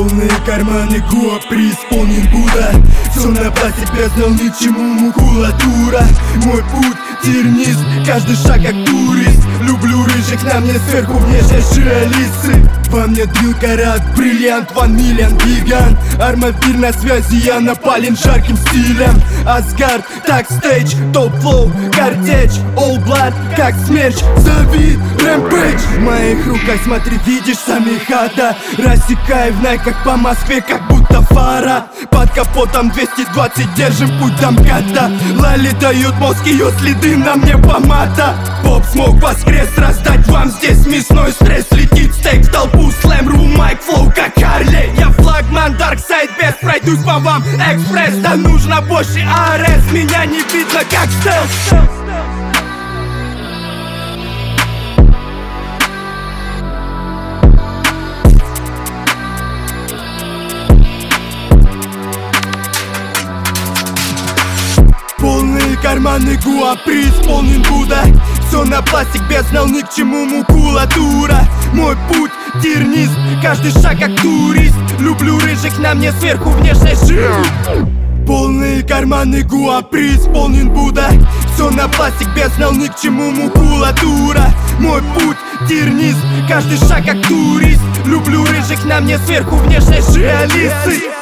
Полные карманы Гоа преисполнен Будда. Все на базе, без знал ни к чему макулатура. Мой путь тернист, каждый шаг как турист. Люблю рыжих, на мне сверху внешнейшие Алисы. Во мне дрил карат, бриллиант, 1 миллион гигант. Армавир на связи, я напален жарким стилем. Асгард, так стейдж, топ флоу, картечь, all blood, как смерч, зови рэмпэдж. В моих руках, смотри, видишь, сами хата. Рассекаю в найках по Москве, как будто фара. Под капотом 220, держим путь до МКАДа. Лали дают мозг, ее следы на мне помада. Поп смог воскрес, раздать вам здесь мясной стресс. Летит стейк в толпу, слэм, ру, майк, флоу, как Харли. Я флагман, дарксайд, без пройдусь по вам экспресс. Да нужно больше АРС, меня не видно как стелс. Полные карманы Гоа преисполнен Будда. Все на пластик, без знал ни к чему макулатура. Мой путь тернист, каждый шаг как турист. Люблю рыжих, на мне сверху внешняя жизнь. Полные карманы Гоа преисполнен Будда. Все на пластик, без знал ни к чему макулатура. Мой путь тернист, каждый шаг как турист. Люблю рыжих, на мне сверху внешняя жизнь Алисы.